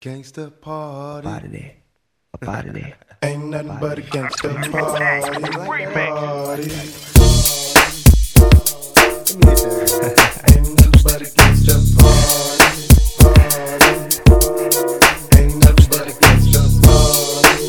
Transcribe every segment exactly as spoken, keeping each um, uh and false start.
Gangsta party. Up out of there. Up out of there. Ain't nothing but a gangsta party. Party. Ain't nothing but a gangsta party. Party. Ain't nothing but a gangsta party.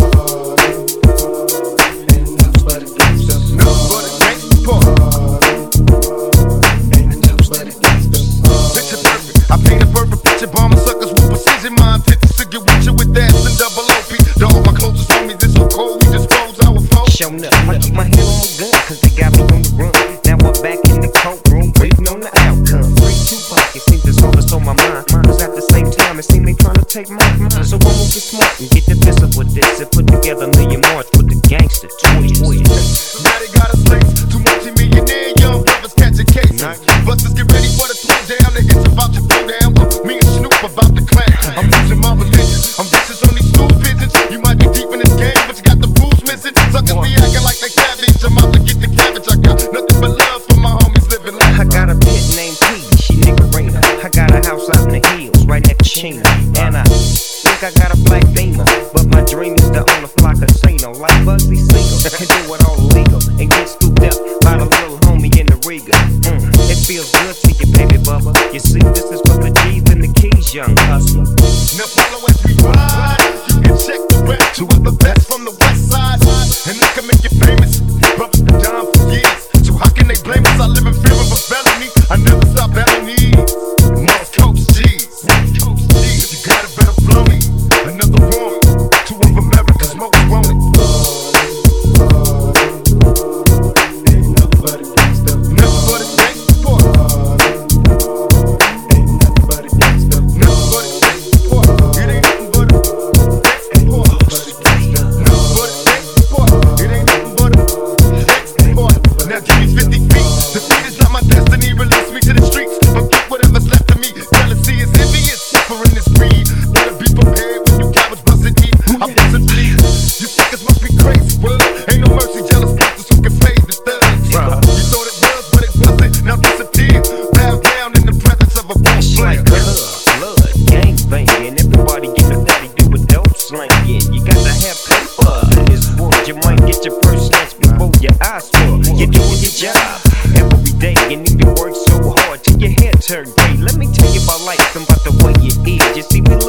Party. Ain't nothing but a gangsta party. Ain't nothing but a gangsta party. Picture perfect. I paint a perfect picture. Bomber suckers with precision. My intentions to get with you with that and double O P. To all my closest homies, it's so cold. We dispose our foes. Showing up. I keep my hand on my gun, cause they got me on the run. Now we're back in the courtroom, waiting on the outcome. Three, two pockets, seems that's all that's on my mind. Cause at the same time, it seems they trying to take my mind. So I'm gonna get smart and get the pistol with this and put together a million march with the gangster twist. Now they got us laced. Too much millionaire, young brothers catching cases. Busters get ready for the throw down. The hits about to go down. Me and Snoop about to clap. I'm losing my religion. I'm vicious on these stool pigeons. You might be deep in this game, but you got the rules missing. Suckers be acting like they savage. I'm out to get the cabbage. I got nothing but love for my homies living life. I got a pit named P, she Nickerina. I got a house out in the hills, right at Chino. And I think I got a black Beamer, but my dream is to own a fly casino like Bugsy Siegel and do it all illegal and get scooped up by the little homie in the Riga. Mm, it feels good to you, baby bubba. You see, this is for the G's and the keys, young hustler. Now follow as we ride. You can check the rap. Two of the best from the west side, and they can make you famous. Brothers been down for years, so how can they blame us? I live in fear of a felony. I never stop having needs. North Coast G's, Coast G's. You got a better flow me. Another one, two of America's most wanted. Ain't nothing but a gangsta Never but a gangsta party. Ain't nothing but a gangsta Never but a gangsta party. It ain't nothing but a gangsta party. Never but a gangsta party. It ain't nothing but a gangsta party. Now give me fifty feet. Defeat is not my destiny. Release me to the streets. Forget whatever's left of me. Jealousy is envious. Suffering is greed. Better be prepared when you cowards bust it deep. I'm busting bleed. You suckers must be crazy. Word. Ain't no mercy. Jealous busters who can play the third. You thought it was, but it wasn't. Now disappear. Bow down in the presence of a boss player. Like blood, blood, gang banging. Everybody get a daddy do a dope slanging. You got to have paper in this world. You might get your first chance before your eyes swell. You're doing your job every day. You need to work so hard till your hair turn gray. Let me tell you about life and about the way it is. You see, we